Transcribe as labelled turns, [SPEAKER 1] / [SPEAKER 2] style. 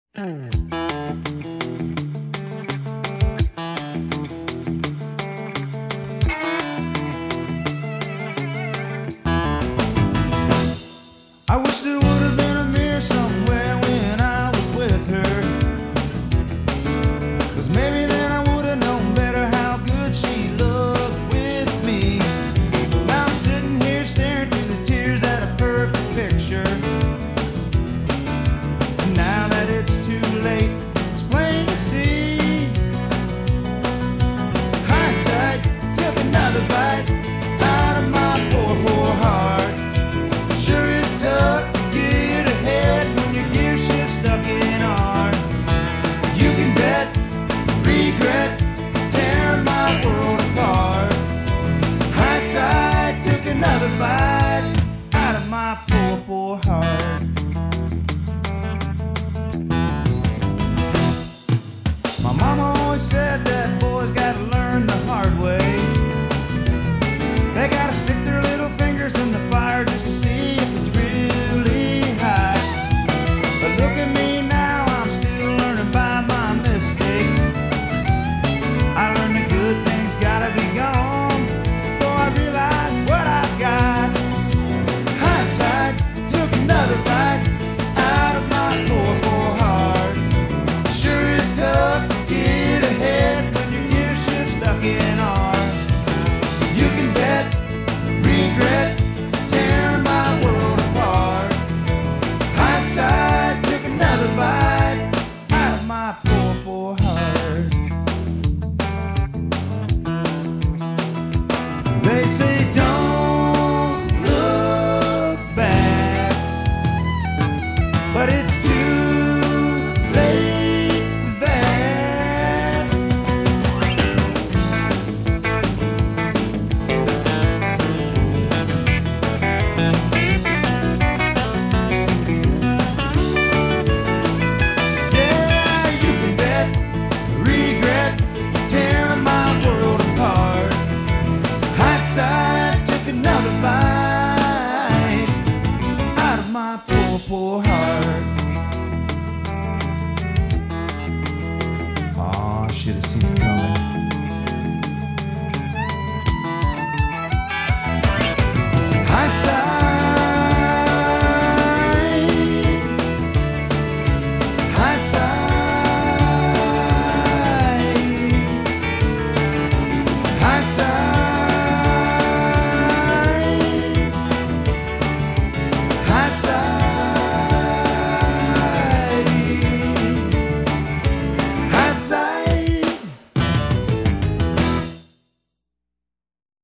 [SPEAKER 1] I wish there would have been a mirror somewhere when I was with her, 'cause maybe then I would have known better how good she looked with me. Now I'm sitting here staring through the tears at a perfect picture, and now that it's too late, it's plain to see. Hindsight took another bite out of my poor, poor heart. Sure is tough to get ahead when your gear shift's stuck in art. You can bet regret tearing my world apart. Hindsight took another bite out of my poor, poor heart. My mama always said that